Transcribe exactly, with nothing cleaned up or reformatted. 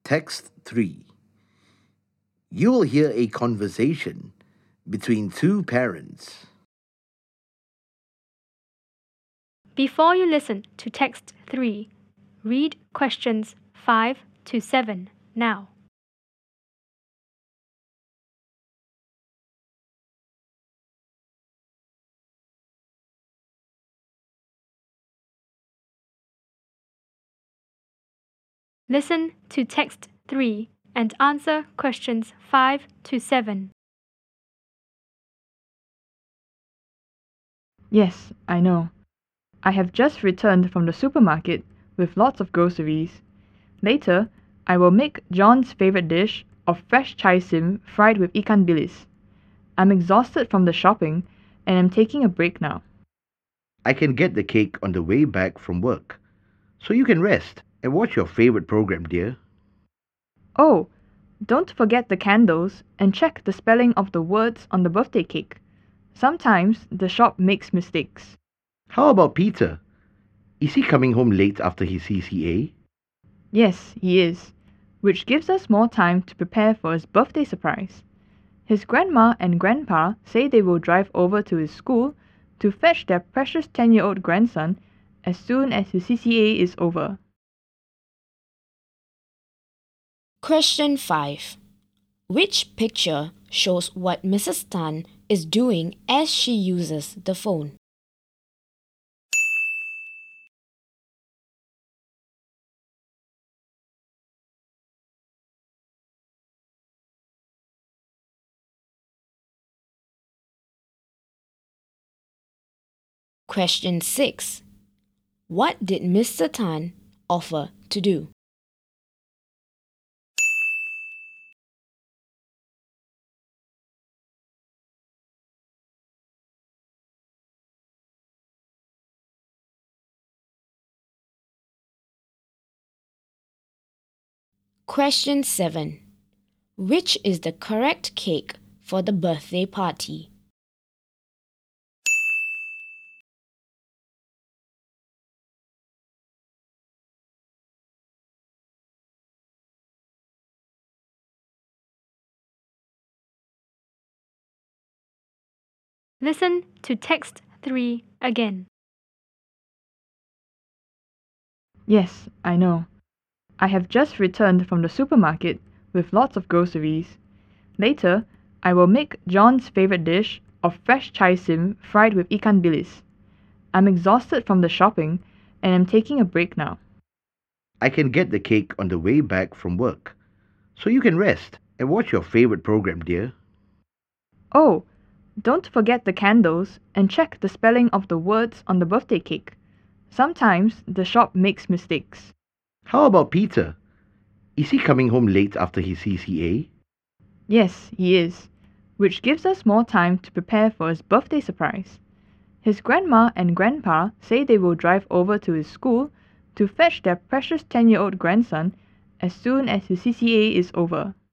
Text three. You will hear a conversation between two parents. Before you listen to text three, read questions five to seven now. Listen to text three and answer questions five to seven. Yes, I know. I have just returned from the supermarket with lots of groceries. Later, I will make John's favorite dish of fresh chai sim fried with ikan bilis. I'm exhausted from the shopping and I'm taking a break now. I can get the cake on the way back from work, so you can rest and watch your favorite program, dear. Oh, don't forget the candles and check the spelling of the words on the birthday cake. Sometimes the shop makes mistakes. How about Peter? Is he coming home late after his C C A? Yes, he is, which gives us more time to prepare for his birthday surprise. His grandma and grandpa say they will drive over to his school to fetch their precious ten year old grandson as soon as his C C A is over. Question five. Which picture shows what Missus Tan is doing as she uses the phone? Question six. What did Mister Tan offer to do? Question seven. Which is the correct cake for the birthday party? Listen to text three again. Yes, I know. I have just returned from the supermarket with lots of groceries. Later, I will make John's favorite dish of fresh chai sim fried with ikan bilis. I'm exhausted from the shopping and I'm taking a break now. I can get the cake on the way back from work, so you can rest and watch your favorite program, dear. Oh, don't forget the candles and check the spelling of the words on the birthday cake. Sometimes the shop makes mistakes. How about Peter? Is he coming home late after his C C A? Yes, he is, which gives us more time to prepare for his birthday surprise. His grandma and grandpa say they will drive over to his school to fetch their precious ten year old grandson as soon as his C C A is over.